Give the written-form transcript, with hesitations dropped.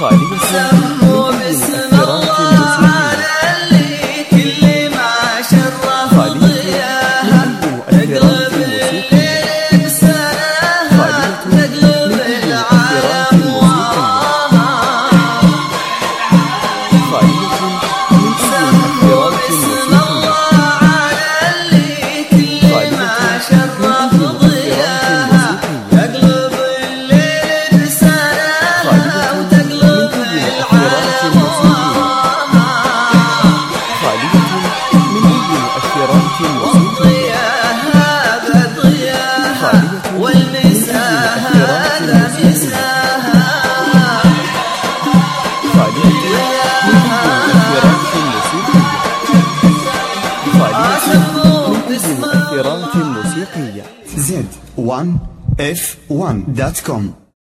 خالية سموا باسم الله على كل ما شرف ضياها، تقلب الليل بسناها، تقلب العالم وراها. سموا باسم الله على كل ما شرف ضياها، تقلب الليل بسناها، وتقلب العالم وراها. والضياها بضياها، والمساها هذا مساها. مؤثرات موسيقية. Z1F1.com